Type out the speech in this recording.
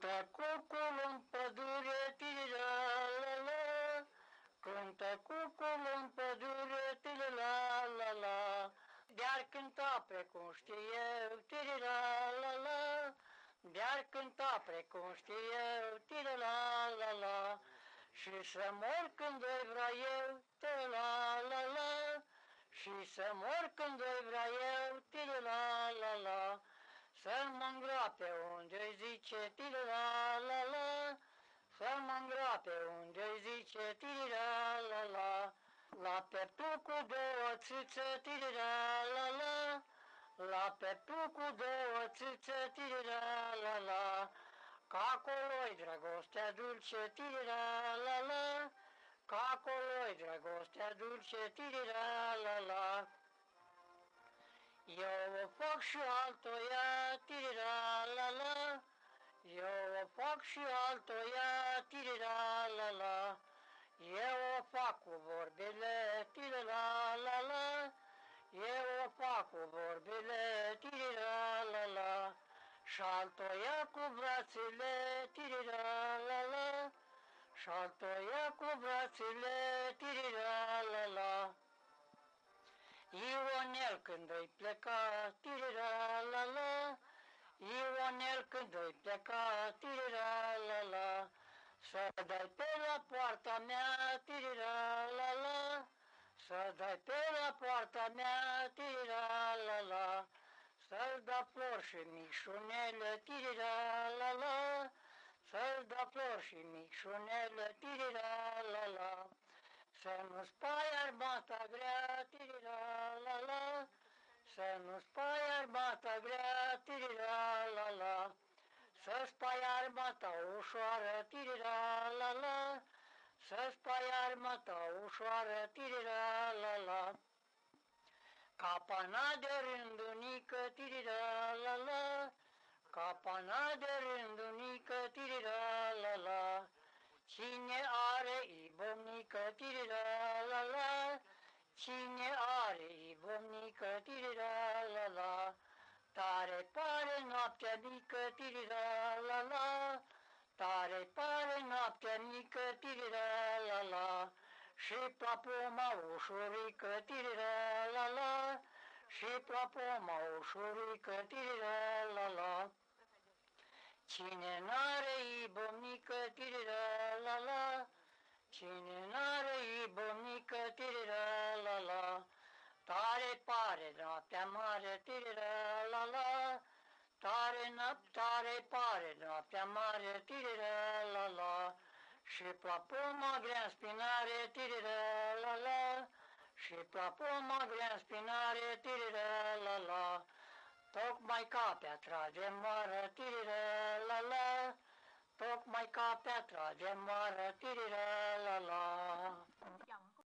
Cântă cucul în pădure, tiri-la-la-la, cântă cucul în pădure, tiri-la-la-la, de-ar cânta precum știu eu, tiri-la-la-la, de-ar cânta precum știu eu, tiri-la-la-la, și să mor când voi vrea eu, tiri-la-la-la, și să mor când voi vrea eu, tiri-la-la-la, să mă îngroape unde-i zice tiri-la-la-la, să mă îngroape unde-i zice tiri-la-la-la, la pieptul cu două țâțe tiri-la-la-la, la pieptul cu două țâțe tiri-la-la-la, că acolo-i dragostea dulce tiri-la-la-la, că acolo-i dragostea dulce tiri-la-la-la. Eu o fac și altoia, tiri-la-la-la, eu o fac și altoia, tiri-la-la-la, eu o fac cu vorbele, tiri-la-la-la, eu o fac cu vorbele, tiri-la-la-la, și altoia cu brațele, tiri-la-la-la, și altoia cu brațele, tiri-la-la-la. Ionel când îi pleca, tiri-la-la-la, Ionel când îi pleca, tiri-la-la-la, să dai pe la poarta mea, tiri-la-la-la, să dai pe la poarta mea, tiri-la-la-la, să-l da flori și micșunele, tiri-la-la-la, să-l da flori și micșunele, tiri-la-la-la. Să nu spai armata grea, tiri-la-la-la, să nu spai armata grea, tiri-la-la-la, să spai armata ușoară, tiri-la-la-la, să spai armata ușoară, tiri-la-la-la. Capana de rândunică, tiri-la-la-la, capana de rândunică, tiri-la-la-la, cine are ibomnică, tiri-la-la-la, cine are ibomnică, tiri-la-la-la, tare pare noaptea mică, tiri-la-la-la, tare pare noaptea mică, tiri-la-la-la, și plapuma ușurică, tiri-la-la-la, și plapuma ușurică, tiri-la-la-la. Cine n-are ibomnică, tiri-la-la-la, cine n-are ibomnică, tiri-la-la-la, tare pare noaptea mare, tiri-la-la-la, tare pare noaptea mare, tiri-la-la-la, și plapuma grea-n spinare, tiri-la-la-la, și plapuma grea-n spinare, tiri-la-la-la, tocmai ca piatra de moară, tiri-la-la-la, tocmai ca piatra de moară, tiri-la-la-la.